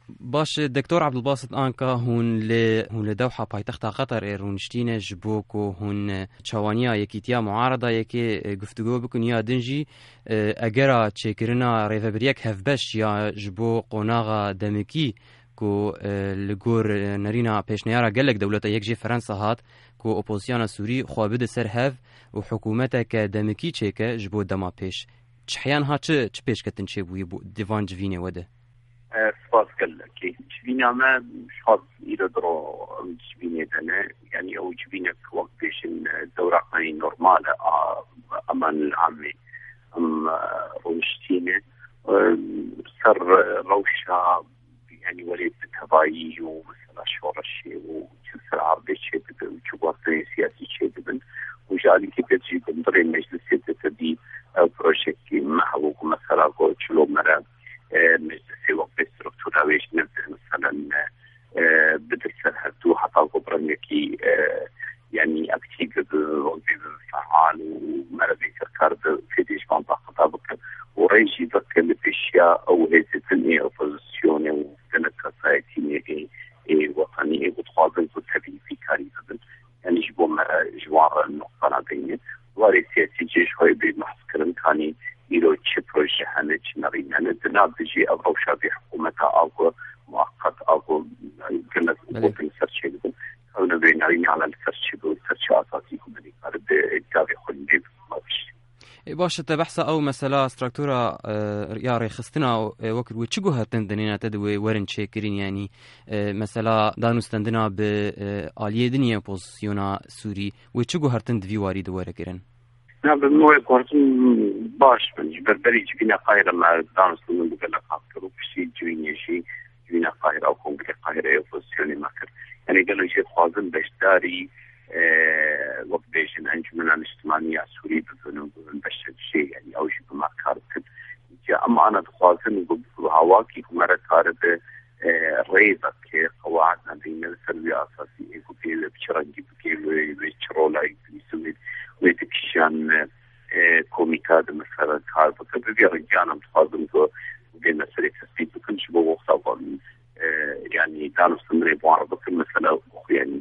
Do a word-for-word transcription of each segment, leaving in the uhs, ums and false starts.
باش دكتور عبد الباسط آنكا هون ل هون لدوحة بايتخت قطر إيرونشتينة جبوكو هون تشوانيا يكيتيا معارضة يكي گفتگو بكن يا دنجي أجرا تشكرنا ريفابريك هفبش يا جبو قناغا دمكي كو لجور نرينا بيشنيارا قالك دولة يكجي فرنسا هات كو أوبوزيسيون سوري خوابد سر هف وحكومتك دمكي تشيكا جبو دما بيش تشحيان ها تش تش كتن تشيبوي بو ديفان جفيني وده سپاس کلکی جبینا ما شخص ایرادرو جبینه دنه يعني او جبینه وقت بيشن دورة قاني نورمالة امان العامي ام روشتينه سر روشة يعني وليد تبايي ومثلا شورشي وجلسة عربي شيء وجواتي سياسي شيء بن وجالي كيف تجي بندري مجلس يتدي بروجيكتي محبوب مثلا قول شلو مرة مجلسي وقت ستركتورا ويش نبدأ مثلا بدرسة هدو حتى الغبرنكي يعني أكتيب وظيف فعال ومرضي سركار في ديش منطقة طابق وريجي ذكر الأشياء أو هذه الدنيا أوبوزيسيون وكانت سايتيني وطني وتخاطب وتبي في كاريزة يعني جبوا مرة جوار النقطة نادية واري سياسي جيش هاي بمحسكرن كاني إلو تشي بروجي هنج نرينا ندنا بيجي أو شابي حكومتها أو مؤقت أو كانت وطن سرشي لكم أو نبي نرينا على السرشي والسرشي أساسي كمالي قارب إداري خلني بمابش باش تبحث أو مثلا ستراكتورا يا ريخستنا وكل وتشجو هتندنينا تدوي ورن شاكرين يعني مثلا دانو استندنا بآلية دنيا بوزيسيونا سوري وتشجو هتند في وارد وركرن نعم بالنوع كورتن باش من بربري جبنا قاهرة مع دانو استندنا بقلا قاهرة وبشي جبنا شيء جبنا قاهرة أو كونغري قاهرة بوزيسيوني ماكر يعني قالوا شيء خوازن بشتاري وقت بيشن أنجمن الاجتماعية سوري بذنوب بشر شيء يعني أو شيء بما كارت أما أنا تخاطن بهواكي كمرة كارت ريبة كقواعدنا بين السلبية أساسية كبيرة بشرنجي بكيلو بشرولا يسوي ويتكشان كوميكاد مثلا كارت كبيرة رجعنا تخاطن كو بين مسألة تثبيت بكنش بوقت أول يعني كانوا استمروا بعرض كل مسألة يعني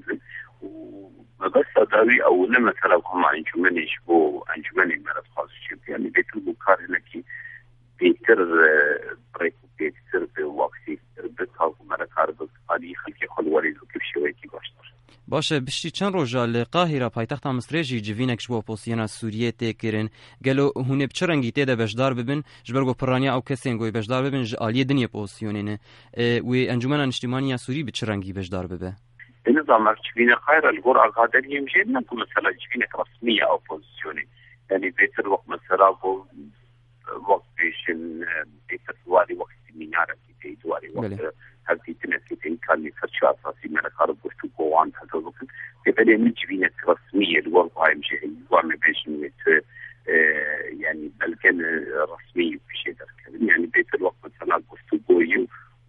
بس داوي او لما تلاقوا انجمن يشبو انجمن مرض خاص شيء يعني بيت المكار لكي بيتر بريك بيتر بوقتي بتاعو مرض كارد قالي خلكي خل وريد كيف شوي كي باشتر باشه بشتي چند روزا لقاهره پایتخت مصرجی جوینک شبو پوسینا سوریه تکرین گلو هونه بچرنگی تده بشدار ببن جبرگو پرانیا او کسین گوی بشدار ببن عالی دنیا پوسیونینه و انجمن اجتماعی سوری بچرنگی بشدار ببه النظام جبينة خير الجرعة قادر يمشي نقول مثلا جبينة رسمية أو بوزيشنة يعني بيت الوقت مثلا وقت بيشن بيت الوالي وقت سيمينار كي دواري وقت هذه تنسي كان يفتش أساسي من الخارج وشو قوان هذا الوقت كبدي من جبينة رسمية الجرعة يمشي وعم بيشن مت يعني بلكن رسمي بشيء ذلك يعني بيت الوقت مثلا وشو قوي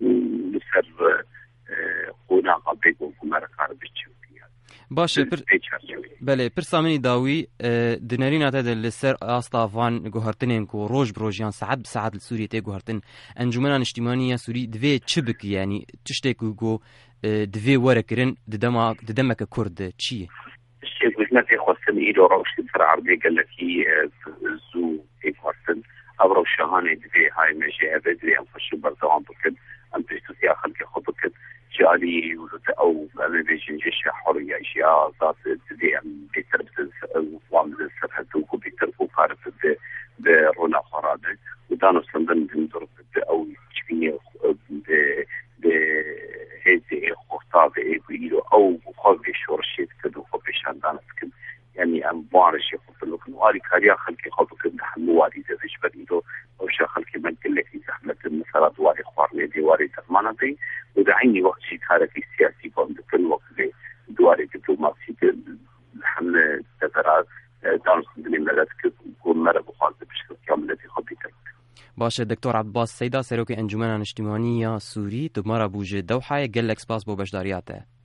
ونسر خونا قبيق وكمارك عربي تشوفيها باشه پر... بله پرسامنی داوی دنرین آتاد لسر آستافان گوهرتنین کو روج بروجیان ساعت بساعت لسوریه تی گوهرتن انجمنان اجتماعی سوری دوی چبک يعني تشتكو جو دوی ورکرن ددما ددمك كرد چیه الشيء قلنا في خاصن إيدو روش لسر عربي قال لك زو في خاصن أبرو شهاني دوي هاي مجي أبد دوي أنفش بردوان بكد أنتشتو سيا خلقي خود بكد جالي أو أنا بيجي جيش حرية أشياء ذات تدي أم بيتربز وفوام زر هدوك وبيتربو فارس ب برونا خرادة ودانو سندن بندر أو تشبيني ب ب هذه خطاب إيجو أو خذ شورشيت كده خذ شاندان سكن يعني أم بارش يخط لكن واري كاريا خلقي خذ كده حمواري ده إيش بديدو أو شا خلقي من كل في زحمة المسارات واري خوارني دي واري تضمانتي ودعيني وقت شيء حركي سياسي بند كل وقت لي دواري دبلوماسي الحملة تبرع دانس من الملات كل مرة بخاطب بشكل كامل في خبيتك باشه دكتور عبد الباسط سيدا سروكي انجمن اجتماعية سوري تمارا بوجه دوحة قال لك سباس بو بشدارياته